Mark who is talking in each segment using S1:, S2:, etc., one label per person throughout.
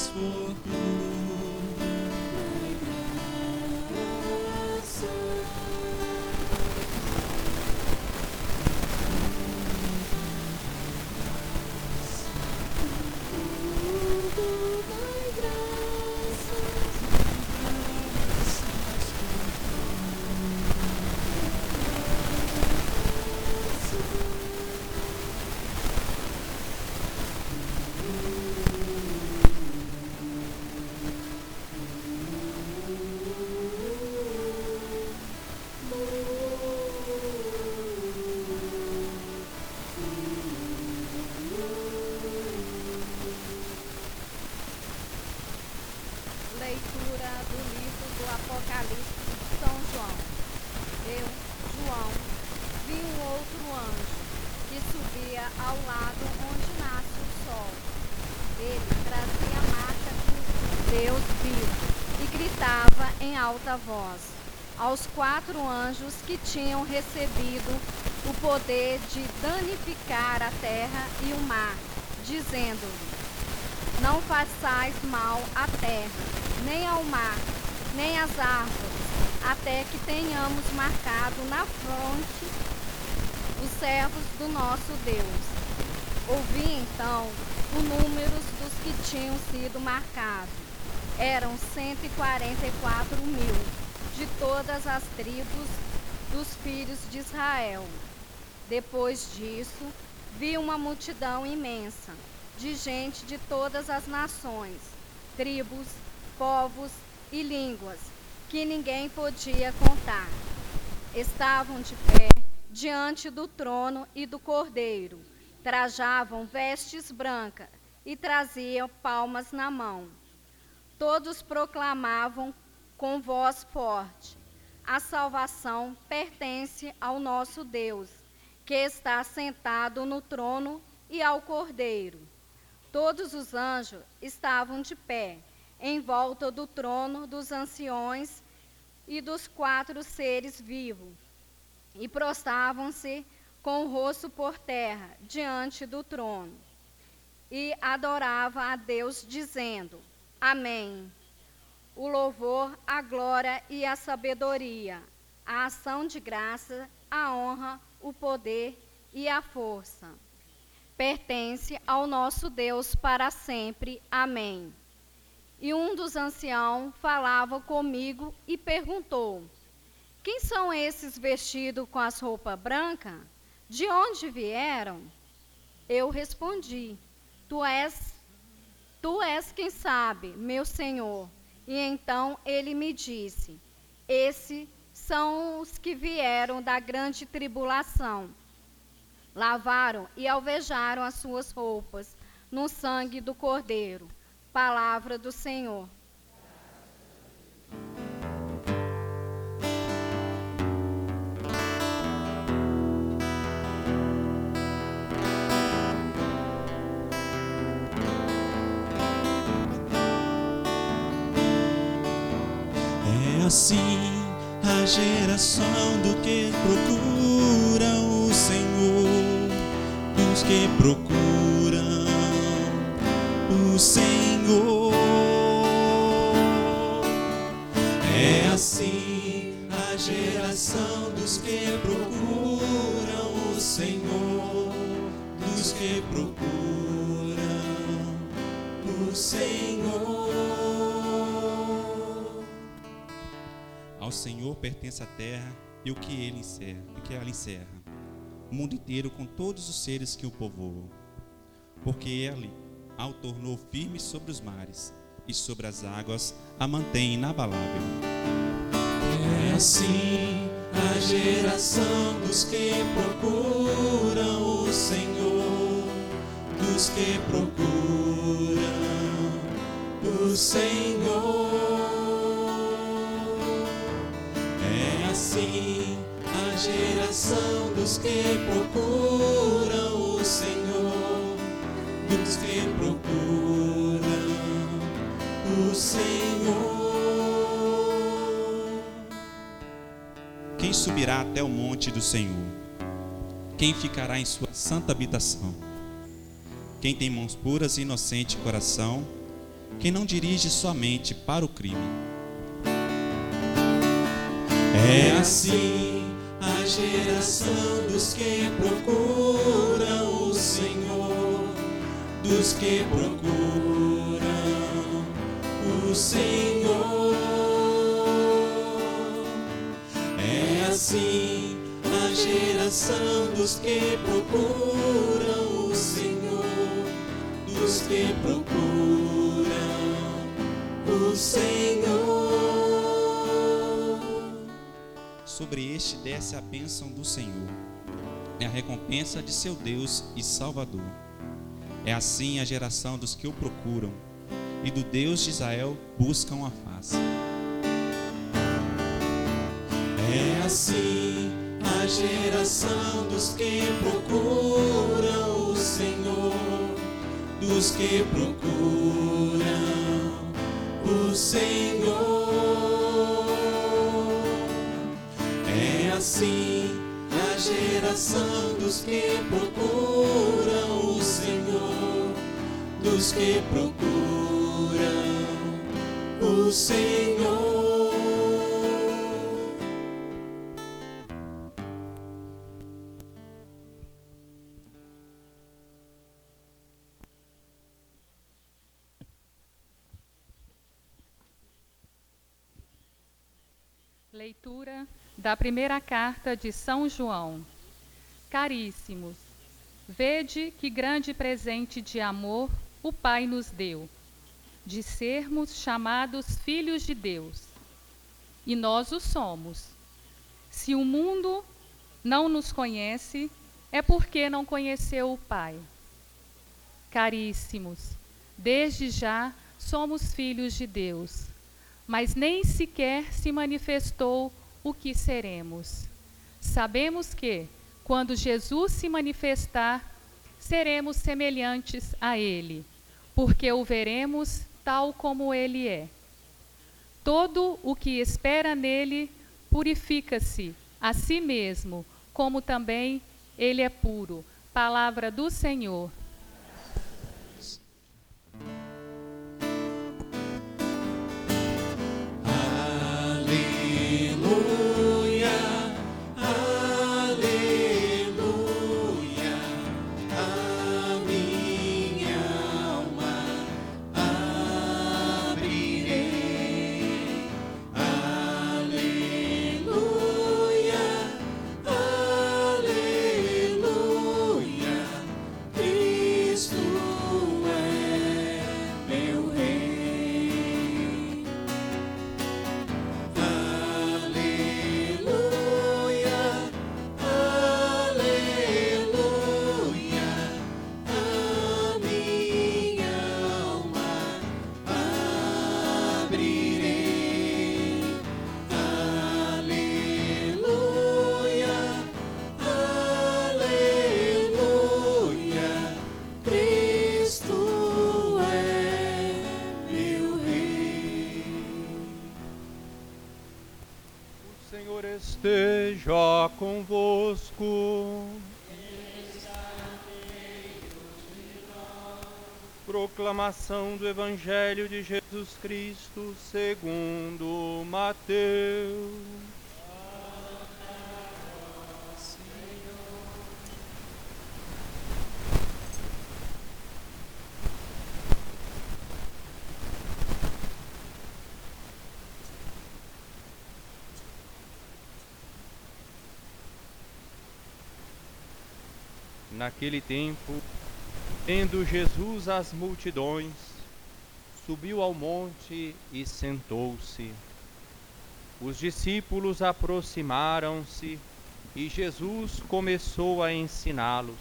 S1: Leitura do livro do Apocalipse de São João. Eu, João, vi um outro anjo que subia ao lado onde nasce o sol. Ele trazia a marca de Deus vivo e gritava em alta voz aos 4 anjos que tinham recebido o poder de danificar a terra e o mar, dizendo-lhe: não façais mal à terra, nem ao mar, nem às árvores, até que tenhamos marcado na fronte os servos do nosso Deus. Ouvi então o número dos que tinham sido marcados. Eram 144.000, de todas as tribos dos filhos de Israel. Depois disso, vi uma multidão imensa, de gente de todas as nações, tribos, povos e línguas, que ninguém podia contar. Estavam de pé diante do trono e do Cordeiro, trajavam vestes brancas e traziam palmas na mão. Todos proclamavam com voz forte: a salvação pertence ao nosso Deus, que está sentado no trono, e ao Cordeiro. Todos os anjos estavam de pé, em volta do trono dos anciões e dos 4 seres vivos, e prostravam-se com o rosto por terra diante do trono, e adoravam a Deus, dizendo: Amém. O louvor, a glória e a sabedoria, a ação de graça, a honra, o poder e a força pertence ao nosso Deus para sempre. Amém. E um dos anciãos falava comigo e perguntou: quem são esses vestidos com as roupas brancas? De onde vieram? Eu respondi: Tu és quem sabe, meu Senhor. E então ele me disse: esses são os que vieram da grande tribulação. Lavaram e alvejaram as suas roupas no sangue do Cordeiro. Palavra do Senhor.
S2: É assim a geração do que procura o Senhor, dos que procuram o Senhor. É assim a geração dos que procuram o Senhor, dos que procuram o Senhor. Ao Senhor pertence a terra e o que ela encerra, o mundo inteiro com todos os seres que o povoam. Porque Ele a tornou firme sobre os mares e sobre as águas a mantém inabalável. É assim a geração dos que procuram o Senhor, dos que procuram o Senhor. É assim a geração dos que procuram o Senhor, dos que procuram o Senhor. Quem subirá até o monte do Senhor? Quem ficará em sua santa habitação? Quem tem mãos puras e inocente coração, que não dirige sua mente para o crime. É assim a geração dos que procuram o Senhor, dos que procuram o Senhor. É assim a geração dos que procuram o Senhor, dos que procuram o Senhor. Sobre este desce a bênção do Senhor, é a recompensa de seu Deus e Salvador. É assim a geração dos que o procuram, e do Deus de Israel buscam a face. É assim a geração dos que procuram o Senhor, dos que procuram o Senhor. É assim a geração dos que procuram o Senhor, dos que procuram o Senhor.
S3: Leitura da primeira carta de São João. Caríssimos, vede que grande presente de amor o Pai nos deu, de sermos chamados filhos de Deus. E nós o somos. Se o mundo não nos conhece, é porque não conheceu o Pai. Caríssimos, desde já somos filhos de Deus, mas nem sequer se manifestou o que seremos. Sabemos que, quando Jesus se manifestar, seremos semelhantes a Ele, porque o veremos tal como Ele é. Todo o que espera nele purifica-se a si mesmo, como também Ele é puro. Palavra do Senhor.
S4: Esteja convosco. Proclamação do Evangelho de Jesus Cristo segundo Mateus. Naquele tempo, vendo Jesus as multidões, subiu ao monte e sentou-se. Os discípulos aproximaram-se e Jesus começou a ensiná-los.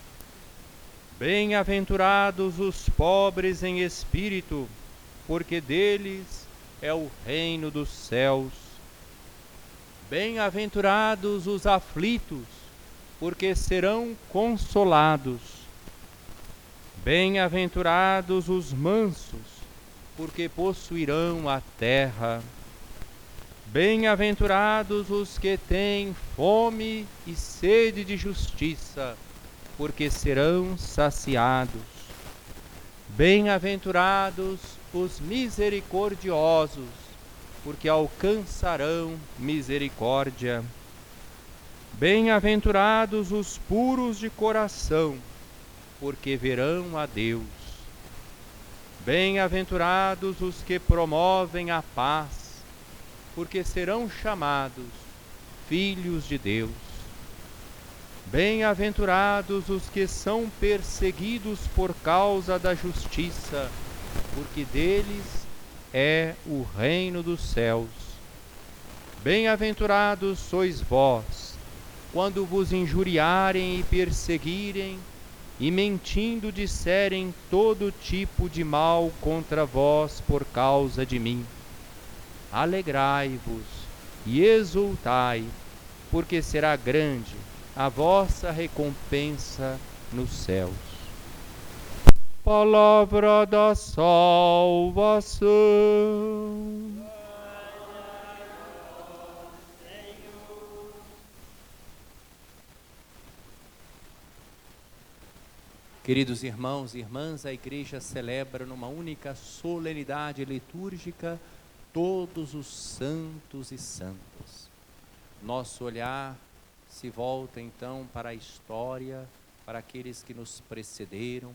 S4: Bem-aventurados os pobres em espírito, porque deles é o reino dos céus. Bem-aventurados os aflitos, porque serão consolados. Bem-aventurados os mansos, porque possuirão a terra. Bem-aventurados os que têm fome e sede de justiça, porque serão saciados. Bem-aventurados os misericordiosos, porque alcançarão misericórdia. Bem-aventurados os puros de coração, porque verão a Deus. Bem-aventurados os que promovem a paz, porque serão chamados filhos de Deus. Bem-aventurados os que são perseguidos por causa da justiça, porque deles é o reino dos céus. Bem-aventurados sois vós, quando vos injuriarem e perseguirem, e mentindo disserem todo tipo de mal contra vós por causa de mim. Alegrai-vos e exultai, porque será grande a vossa recompensa nos céus. Palavra da salvação. Queridos irmãos e irmãs, a Igreja celebra numa única solenidade litúrgica todos os santos e santas. Nosso olhar se volta então para a história, para aqueles que nos precederam,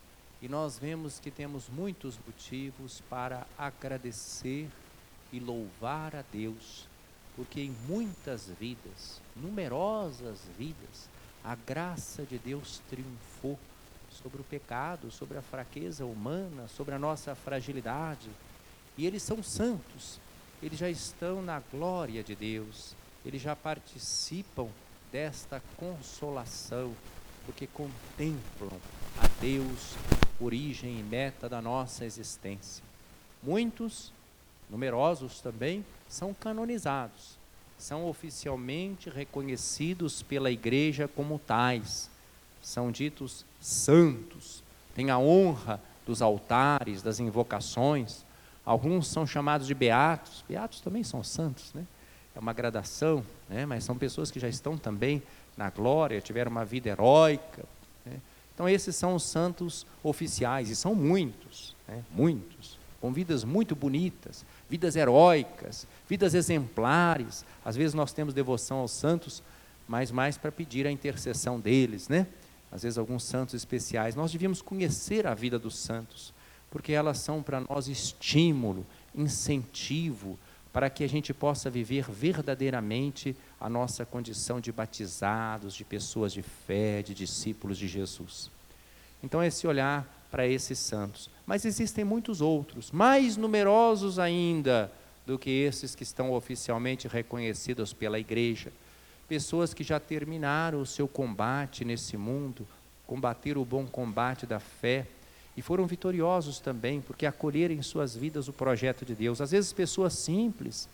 S4: e nós vemos que temos muitos motivos para agradecer e louvar a Deus, porque em muitas vidas, numerosas vidas, a graça de Deus triunfou sobre o pecado, sobre a fraqueza humana, sobre a nossa fragilidade. E eles são santos, eles já estão na glória de Deus, eles já participam desta consolação, porque contemplam a Deus, origem e meta da nossa existência. Muitos, numerosos também, são canonizados, são oficialmente reconhecidos pela Igreja como tais, são ditos santos, têm a honra dos altares, das invocações. Alguns são chamados de beatos. Beatos também são santos, né? É uma gradação, né? Mas são pessoas que já estão também na glória, tiveram uma vida heróica, né? Então esses são os santos oficiais, e são muitos, né? Muitos, com vidas muito bonitas, vidas heróicas, vidas exemplares. Às vezes nós temos devoção aos santos, mas mais para pedir a intercessão deles, né? Às vezes alguns santos especiais. Nós devíamos conhecer a vida dos santos, porque elas são para nós estímulo, incentivo, para que a gente possa viver verdadeiramente a nossa condição de batizados, de pessoas de fé, de discípulos de Jesus. Então esse olhar para esses santos. Mas existem muitos outros, mais numerosos ainda do que esses que estão oficialmente reconhecidos pela Igreja. Pessoas que já terminaram o seu combate nesse mundo, combateram o bom combate da fé, e foram vitoriosos também, porque acolheram em suas vidas o projeto de Deus. Às vezes pessoas simples,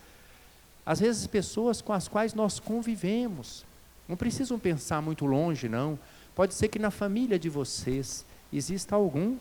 S4: às vezes pessoas com as quais nós convivemos. Não precisam pensar muito longe, não. Pode ser que na família de vocês exista algum.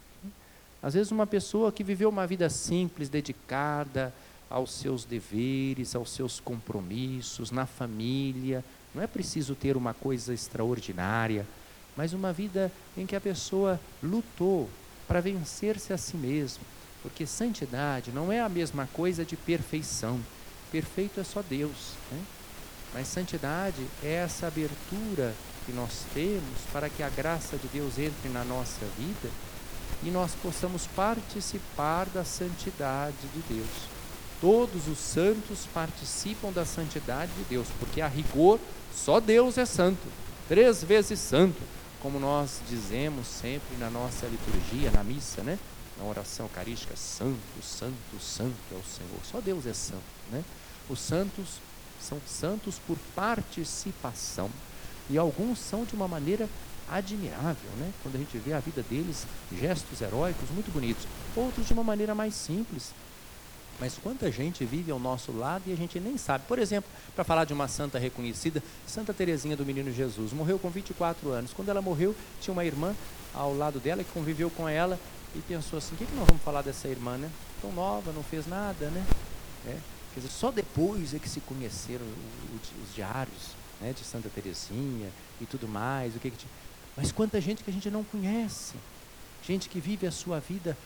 S4: Às vezes uma pessoa que viveu uma vida simples, dedicada aos seus deveres, aos seus compromissos, na família. Não é preciso ter uma coisa extraordinária, mas uma vida em que a pessoa lutou para vencer-se a si mesma, porque santidade não é a mesma coisa de perfeição. Perfeito é só Deus, né? Mas santidade é essa abertura que nós temos para que a graça de Deus entre na nossa vida e nós possamos participar da santidade de Deus. Todos os santos participam da santidade de Deus, porque a rigor só Deus é santo, 3 vezes santo, como nós dizemos sempre na nossa liturgia, na missa, né? Na oração eucarística, santo, santo, santo é o Senhor. Só Deus é santo, né? Os santos são santos por participação, e alguns são de uma maneira admirável, né? Quando a gente vê a vida deles, gestos heróicos muito bonitos. Outros de uma maneira mais simples. Mas quanta gente vive ao nosso lado e a gente nem sabe. Por exemplo, para falar de uma santa reconhecida, Santa Teresinha do Menino Jesus, morreu com 24 anos. Quando ela morreu, tinha uma irmã ao lado dela que conviveu com ela e pensou assim: o que nós vamos falar dessa irmã, né? Tão nova, não fez nada, né? Quer dizer, só depois é que se conheceram os diários, né, de Santa Teresinha e tudo mais. Mas quanta gente que a gente não conhece, gente que vive a sua vida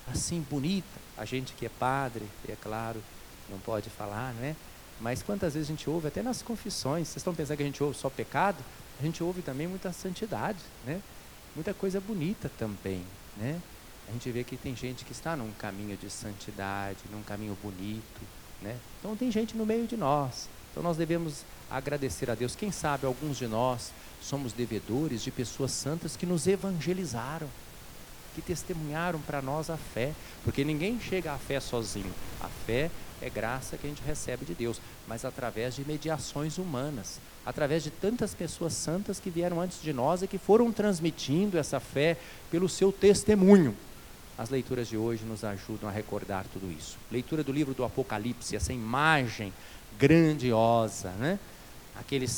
S4: assim bonita. A gente que é padre, é claro, não pode falar, né? Mas quantas vezes a gente ouve, até nas confissões, vocês estão pensando que a gente ouve só pecado? A gente ouve também muita santidade, né? Muita coisa bonita também, né? A gente vê que tem gente que está num caminho de santidade, num caminho bonito, né? Então tem gente no meio de nós. Então nós devemos agradecer a Deus. Quem sabe alguns de nós somos devedores de pessoas santas que nos evangelizaram, que testemunharam para nós a fé, porque ninguém chega à fé sozinho. A fé é graça que a gente recebe de Deus, mas através de mediações humanas, através de tantas pessoas santas que vieram antes de nós e que foram transmitindo essa fé pelo seu testemunho. As leituras de hoje nos ajudam a recordar tudo isso. Leitura do livro do Apocalipse, essa imagem grandiosa, né? Aqueles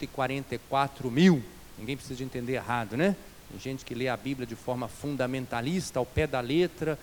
S4: 144 mil, ninguém precisa de entender errado, né? Tem gente que lê a Bíblia de forma fundamentalista, ao pé da letra,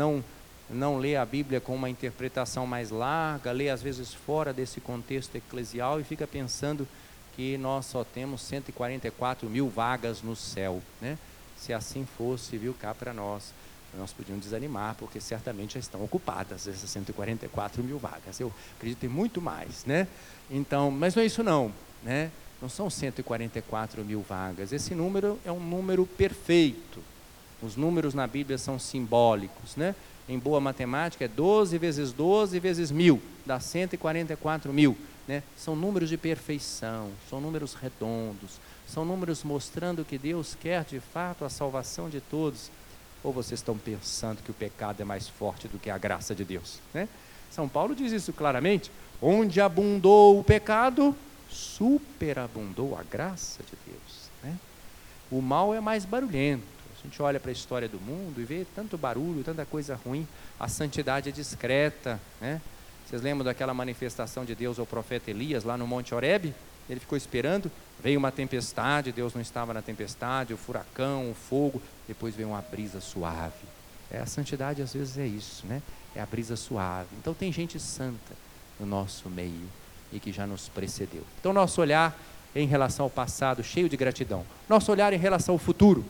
S4: não lê a Bíblia com uma interpretação mais larga, lê às vezes fora desse contexto eclesial e fica pensando que nós só temos 144 mil vagas no céu, né? Se assim fosse, viu, cá para nós podíamos desanimar, porque certamente já estão ocupadas essas 144 mil vagas. Eu acredito em muito mais, né? Então, mas não é isso não, né? Não são 144 mil vagas. Esse número é um número perfeito. Os números na Bíblia são simbólicos, né? Em boa matemática é 12 vezes 12 vezes 1000, dá 144 mil, né? São números de perfeição, são números redondos, são números mostrando que Deus quer de fato a salvação de todos. Ou vocês estão pensando que o pecado é mais forte do que a graça de Deus, né? São Paulo diz isso claramente: onde abundou o pecado, superabundou a graça de Deus, né? O mal é mais barulhento. A gente olha para a história do mundo e vê tanto barulho, tanta coisa ruim. A santidade é discreta, né? Vocês lembram daquela manifestação de Deus ao profeta Elias lá no Monte Horebe? Ele ficou esperando, veio uma tempestade, Deus não estava na tempestade, o furacão, o fogo, depois veio uma brisa suave. A santidade às vezes é isso, né? É a brisa suave. Então tem gente santa no nosso meio e que já nos precedeu. Então nosso olhar em relação ao passado, cheio de gratidão. Nosso olhar em relação ao futuro,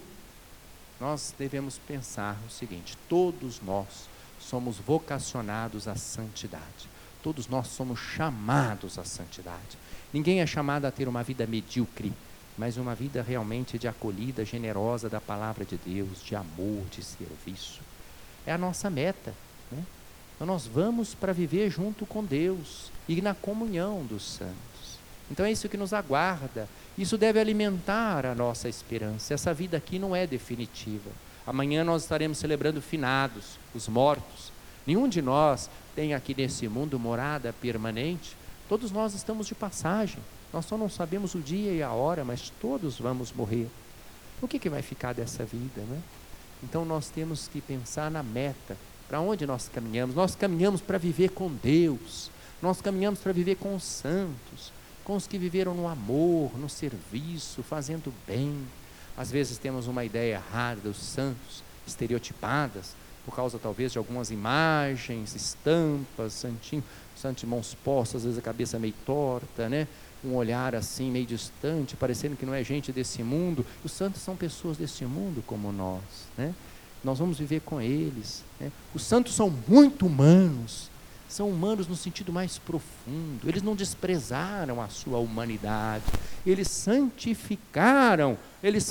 S4: nós devemos pensar o seguinte: todos nós somos vocacionados à santidade. Todos nós somos chamados à santidade. Ninguém é chamado a ter uma vida medíocre, mas uma vida realmente de acolhida, generosa da palavra de Deus, de amor, de serviço. É a nossa meta, né? Então nós vamos para viver junto com Deus e na comunhão dos santos. Então é isso que nos aguarda. Isso deve alimentar a nossa esperança. Essa vida aqui não é definitiva. Amanhã nós estaremos celebrando finados, os mortos. Nenhum de nós tem aqui nesse mundo morada permanente. Todos nós estamos de passagem. Nós só não sabemos o dia e a hora, mas todos vamos morrer. O que vai ficar dessa vida, né? Então nós temos que pensar na meta. Para onde nós caminhamos? Nós caminhamos para viver com Deus. Nós caminhamos para viver com os santos, com os que viveram no amor, no serviço, fazendo bem. Às vezes temos uma ideia errada dos santos, estereotipadas, por causa talvez de algumas imagens, estampas, santinho, santo de mãos postas, às vezes a cabeça meio torta, né? Um olhar assim meio distante, parecendo que não é gente desse mundo. Os santos são pessoas desse mundo como nós, né? Nós vamos viver com eles, né? Os santos são muito humanos, são humanos no sentido mais profundo. Eles não desprezaram a sua humanidade, eles santificaram, eles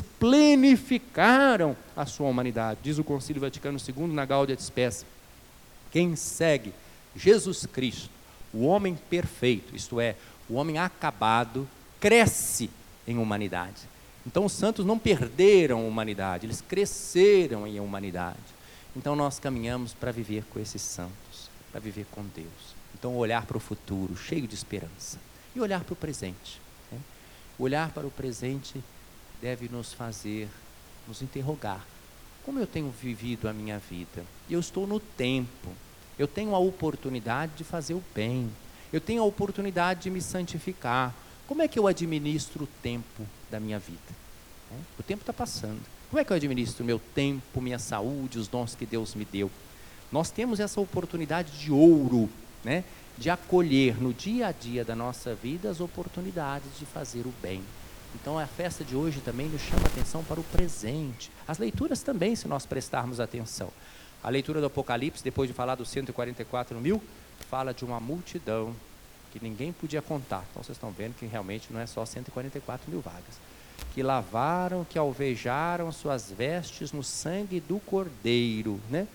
S4: plenificaram a sua humanidade. Diz o Concílio Vaticano II na Gaudia et Spes: quem segue Jesus Cristo, o homem perfeito, isto é, o homem acabado, cresce em humanidade. Então os santos não perderam a humanidade, eles cresceram em humanidade. Então nós caminhamos para viver com esses santos, para viver com Deus. Então olhar para o futuro, cheio de esperança, e olhar para o presente, né? Olhar para o presente deve nos fazer nos interrogar: como eu tenho vivido a minha vida? Eu estou no tempo, eu tenho a oportunidade de fazer o bem, eu tenho a oportunidade de me santificar. Como é que eu administro o tempo da minha vida? O tempo está passando. Como é que eu administro o meu tempo, minha saúde, os dons que Deus me deu? Nós temos essa oportunidade de ouro, né? De acolher no dia a dia da nossa vida as oportunidades de fazer o bem. Então a festa de hoje também nos chama a atenção para o presente. As leituras também, se nós prestarmos atenção. A leitura do Apocalipse, depois de falar dos 144 mil, fala de uma multidão que ninguém podia contar. Então vocês estão vendo que realmente não é só 144 mil vagas. Que lavaram, que alvejaram suas vestes no sangue do Cordeiro, né?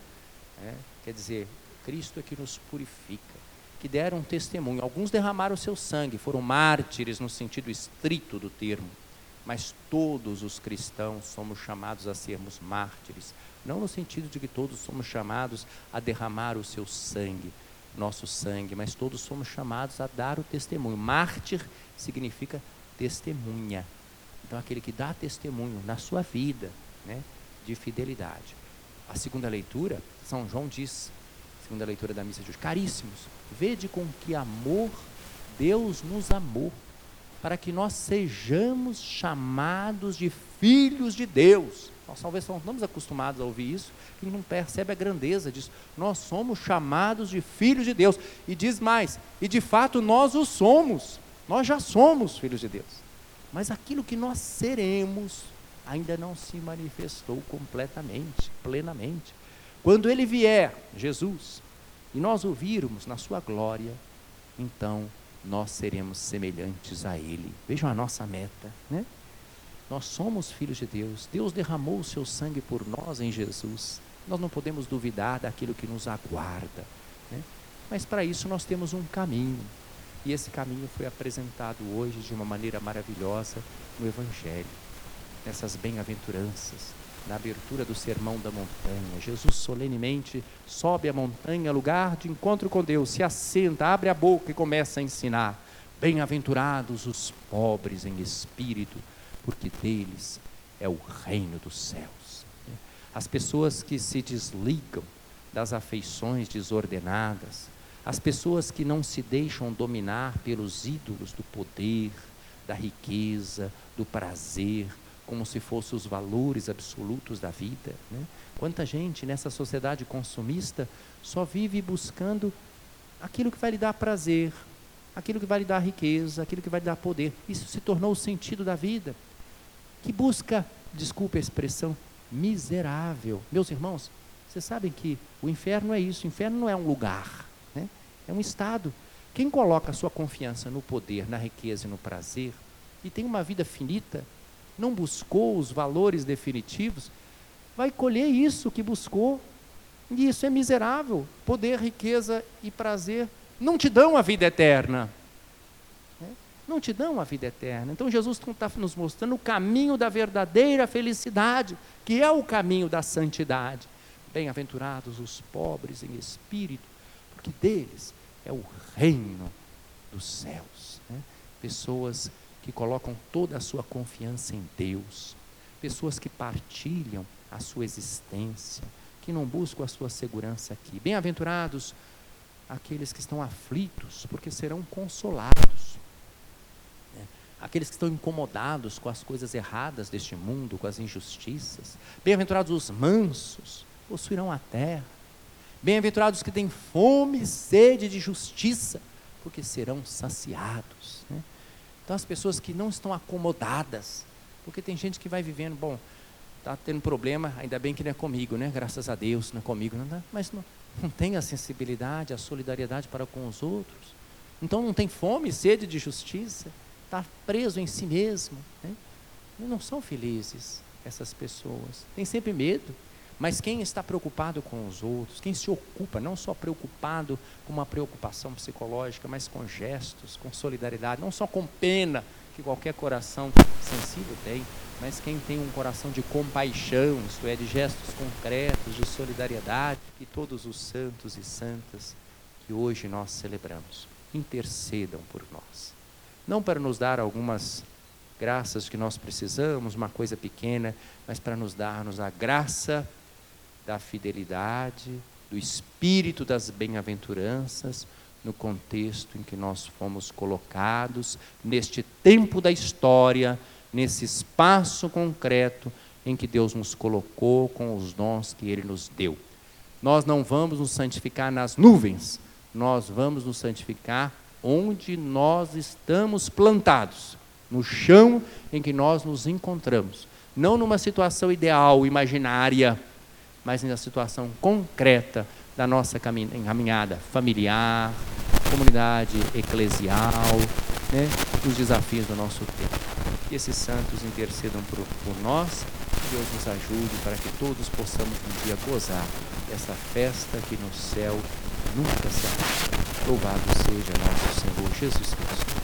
S4: Quer dizer, Cristo é que nos purifica, que deram um testemunho. Alguns derramaram o seu sangue, foram mártires no sentido estrito do termo, mas todos os cristãos somos chamados a sermos mártires, não no sentido de que todos somos chamados a derramar o seu sangue, nosso sangue, mas todos somos chamados a dar o testemunho. Mártir significa testemunha. Então, aquele que dá testemunho na sua vida, né, de fidelidade. A segunda leitura, São João diz, segunda leitura da missa de hoje: caríssimos, vede com que amor Deus nos amou, para que nós sejamos chamados de filhos de Deus. Nós talvez não estamos acostumados a ouvir isso, e não percebe a grandeza disso. Nós somos chamados de filhos de Deus. E diz mais, e de fato nós o somos, nós já somos filhos de Deus. Mas aquilo que nós seremos ainda não se manifestou completamente, plenamente. Quando Ele vier, Jesus, e nós o virmos na sua glória, então nós seremos semelhantes a Ele. Vejam a nossa meta, né? Nós somos filhos de Deus. Deus derramou o seu sangue por nós em Jesus. Nós não podemos duvidar daquilo que nos aguarda, né? Mas para isso nós temos um caminho. E esse caminho foi apresentado hoje de uma maneira maravilhosa no Evangelho, nessas bem-aventuranças, na abertura do Sermão da Montanha. Jesus solenemente sobe a montanha, lugar de encontro com Deus, se assenta, abre a boca e começa a ensinar. Bem-aventurados os pobres em espírito, porque deles é o reino dos céus. As pessoas que se desligam das afeições desordenadas, as pessoas que não se deixam dominar pelos ídolos do poder, da riqueza, do prazer, como se fossem os valores absolutos da vida, né? Quanta gente nessa sociedade consumista só vive buscando aquilo que vai lhe dar prazer, aquilo que vai lhe dar riqueza, aquilo que vai lhe dar poder. Isso se tornou o sentido da vida, que busca, desculpe a expressão, miserável. Meus irmãos, vocês sabem que o inferno é isso. O inferno não é um lugar, né? É um estado. Quem coloca a sua confiança no poder, na riqueza e no prazer, e tem uma vida finita, não buscou os valores definitivos, vai colher isso que buscou, e isso é miserável. Poder, riqueza e prazer não te dão a vida eterna, né? Não te dão a vida eterna. Então Jesus está nos mostrando o caminho da verdadeira felicidade, que é o caminho da santidade. Bem-aventurados os pobres em espírito, porque deles é o reino dos céus, né? Pessoas que colocam toda a sua confiança em Deus, pessoas que partilham a sua existência, que não buscam a sua segurança aqui. Bem-aventurados aqueles que estão aflitos, porque serão consolados, né? Aqueles que estão incomodados com as coisas erradas deste mundo, com as injustiças. Bem-aventurados os mansos, possuirão a terra. Bem-aventurados que têm fome e sede de justiça, porque serão saciados, né? Então as pessoas que não estão acomodadas, porque tem gente que vai vivendo, bom, está tendo problema, ainda bem que não é comigo, né? Graças a Deus, não é comigo, não, mas não tem a sensibilidade, a solidariedade para com os outros. Então não tem fome e sede de justiça, está preso em si mesmo, né? E não são felizes essas pessoas, tem sempre medo. Mas quem está preocupado com os outros, quem se ocupa, não só preocupado com uma preocupação psicológica, mas com gestos, com solidariedade, não só com pena, que qualquer coração sensível tem, mas quem tem um coração de compaixão, isto é, de gestos concretos, de solidariedade, que todos os santos e santas que hoje nós celebramos intercedam por nós. Não para nos dar algumas graças que nós precisamos, uma coisa pequena, mas para nos darmos a graça da fidelidade, do espírito das bem-aventuranças, no contexto em que nós fomos colocados, neste tempo da história, nesse espaço concreto em que Deus nos colocou com os dons que Ele nos deu. Nós não vamos nos santificar nas nuvens, nós vamos nos santificar onde nós estamos plantados, no chão em que nós nos encontramos, não numa situação ideal, imaginária, mas na situação concreta da nossa caminhada familiar, comunidade eclesial, né, nos desafios do nosso tempo. Que esses santos intercedam por nós, que Deus nos ajude para que todos possamos um dia gozar dessa festa que no céu nunca se acaba. Louvado seja nosso Senhor Jesus Cristo.